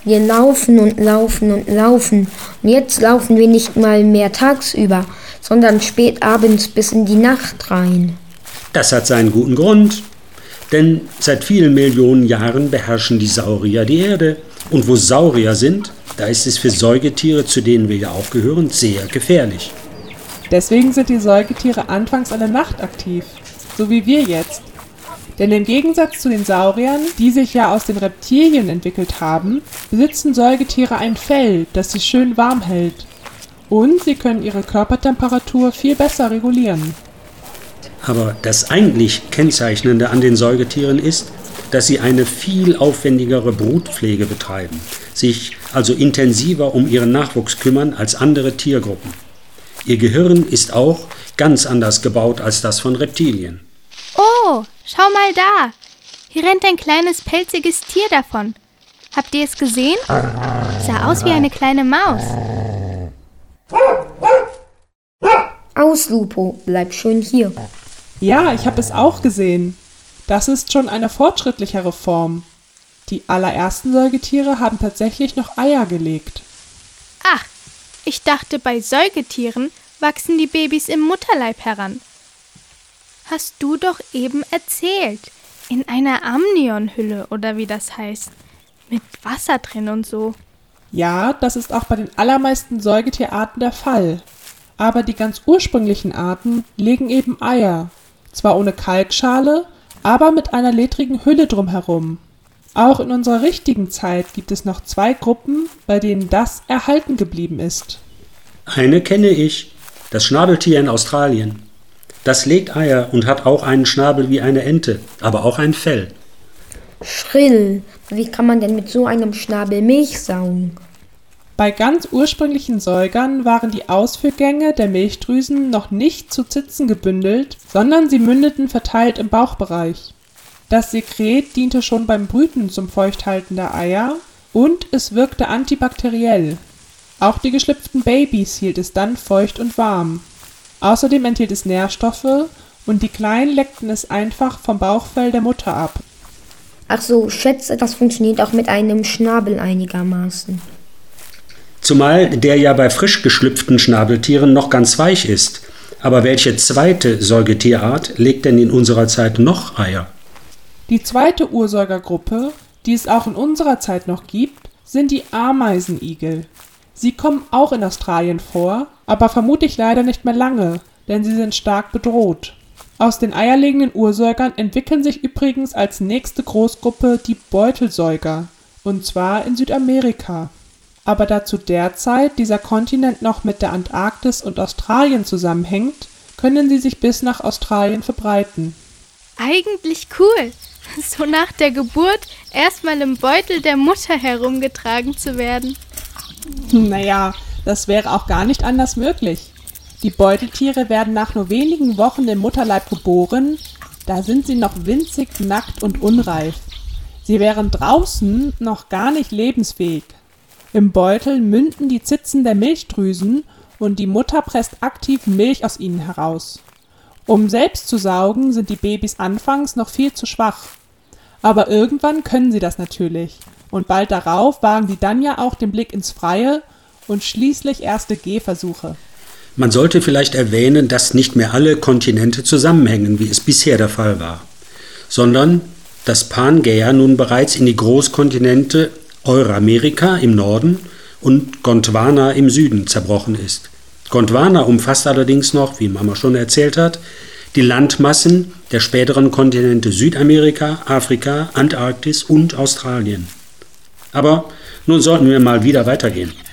Wir laufen und laufen und laufen. Und jetzt laufen wir nicht mal mehr tagsüber, sondern spät abends bis in die Nacht rein. Das hat seinen guten Grund. Denn seit vielen Millionen Jahren beherrschen die Saurier die Erde. Und wo Saurier sind, da ist es für Säugetiere, zu denen wir ja auch gehören, sehr gefährlich. Deswegen sind die Säugetiere anfangs alle nachtaktiv, so wie wir jetzt. Denn im Gegensatz zu den Sauriern, die sich ja aus den Reptilien entwickelt haben, besitzen Säugetiere ein Fell, das sie schön warm hält. Und sie können ihre Körpertemperatur viel besser regulieren. Aber das eigentlich Kennzeichnende an den Säugetieren ist, dass sie eine viel aufwendigere Brutpflege betreiben, sich also intensiver um ihren Nachwuchs kümmern als andere Tiergruppen. Ihr Gehirn ist auch ganz anders gebaut als das von Reptilien. Oh, schau mal da. Hier rennt ein kleines pelziges Tier davon. Habt ihr es gesehen? Sah aus wie eine kleine Maus. Aus, Lupo, bleib schön hier. Ja, ich habe es auch gesehen. Das ist schon eine fortschrittlichere Form. Die allerersten Säugetiere haben tatsächlich noch Eier gelegt. Ach, ich dachte, bei Säugetieren wachsen die Babys im Mutterleib heran. Hast du doch eben erzählt. In einer Amnionhülle oder wie das heißt. Mit Wasser drin und so. Ja, das ist auch bei den allermeisten Säugetierarten der Fall. Aber die ganz ursprünglichen Arten legen eben Eier. Zwar ohne Kalkschale, aber mit einer ledrigen Hülle drumherum. Auch in unserer richtigen Zeit gibt es noch 2 Gruppen, bei denen das erhalten geblieben ist. Eine kenne ich, das Schnabeltier in Australien. Das legt Eier und hat auch einen Schnabel wie eine Ente, aber auch ein Fell. Schrill. Wie kann man denn mit so einem Schnabel Milch saugen? Bei ganz ursprünglichen Säugern waren die Ausführgänge der Milchdrüsen noch nicht zu Zitzen gebündelt, sondern sie mündeten verteilt im Bauchbereich. Das Sekret diente schon beim Brüten zum Feuchthalten der Eier und es wirkte antibakteriell. Auch die geschlüpften Babys hielt es dann feucht und warm. Außerdem enthielt es Nährstoffe und die Kleinen leckten es einfach vom Bauchfell der Mutter ab. Ach so, schätze, das funktioniert auch mit einem Schnabel einigermaßen. Zumal der ja bei frisch geschlüpften Schnabeltieren noch ganz weich ist. Aber welche zweite Säugetierart legt denn in unserer Zeit noch Eier? Die zweite Ursäugergruppe, die es auch in unserer Zeit noch gibt, sind die Ameisenigel. Sie kommen auch in Australien vor, aber vermutlich leider nicht mehr lange, denn sie sind stark bedroht. Aus den eierlegenden Ursäugern entwickeln sich übrigens als nächste Großgruppe die Beutelsäuger, und zwar in Südamerika. Aber da zu der Zeit dieser Kontinent noch mit der Antarktis und Australien zusammenhängt, können sie sich bis nach Australien verbreiten. Eigentlich cool, so nach der Geburt erstmal im Beutel der Mutter herumgetragen zu werden. Naja, das wäre auch gar nicht anders möglich. Die Beuteltiere werden nach nur wenigen Wochen im Mutterleib geboren, da sind sie noch winzig, nackt und unreif. Sie wären draußen noch gar nicht lebensfähig. Im Beutel münden die Zitzen der Milchdrüsen und die Mutter presst aktiv Milch aus ihnen heraus. Um selbst zu saugen, sind die Babys anfangs noch viel zu schwach. Aber irgendwann können sie das natürlich. Und bald darauf wagen sie dann ja auch den Blick ins Freie und schließlich erste Gehversuche. Man sollte vielleicht erwähnen, dass nicht mehr alle Kontinente zusammenhängen, wie es bisher der Fall war, sondern dass Pangaea nun bereits in die Großkontinente Euramerika im Norden und Gondwana im Süden zerbrochen ist. Gondwana umfasst allerdings noch, wie Mama schon erzählt hat, die Landmassen der späteren Kontinente Südamerika, Afrika, Antarktis und Australien. Aber nun sollten wir mal wieder weitergehen.